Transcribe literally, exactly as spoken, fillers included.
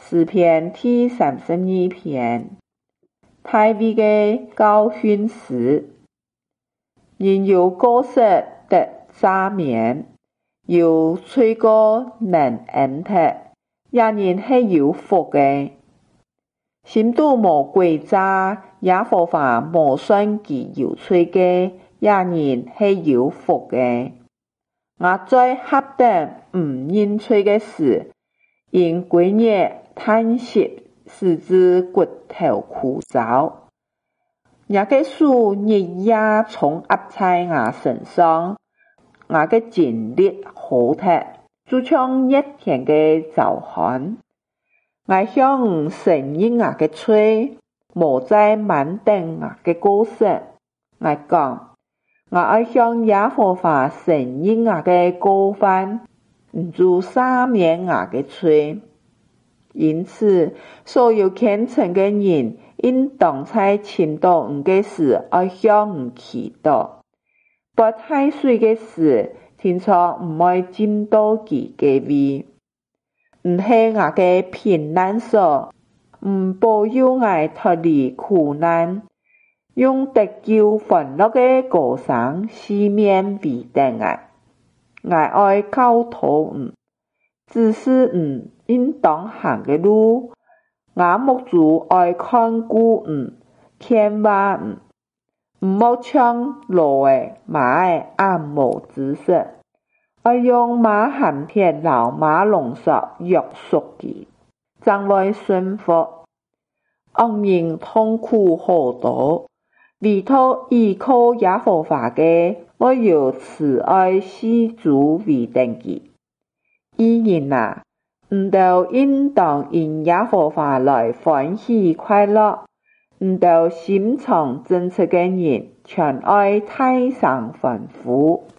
诗篇第三十二篇，大卫的教训诗。人有果实得赦免，有吹歌能恩特，也人是有福的。心肚无诡诈，耶和华无算其有罪的，也人是有福的。我在合得唔認罪的事，因幾日嘆息，使之骨頭枯燥。我的手日夜重壓在我身上，我的精力好特，就像一天的早寒。我向承認我的罪，無再慢等我的過失。我講，我愛向耶和華承認我的過犯，唔就赦免我的罪。因此，所有虔誠的人，應當在傾倒唔嘅時，愛向唔祈禱；拔太歲嘅時，聽錯唔愛進到其嘅位。唔係我嘅平安所，唔保佑我脫離苦難，用得救歡樂嘅歌聲四面圍等我。我愛教導唔，指示唔應當行嘅路，我目主愛看顧唔，勸話唔，唔莫像驢嘅馬嘅暗無知識。愛用馬含鐵老馬龍索約束佢，將來順服。惡人痛苦好多，唯獨依靠耶和華嘅，我有慈愛施主為等佢。義人啊，唔就應當因耶和華來歡喜快樂，唔就心腸正直嘅人，全愛太上歡呼。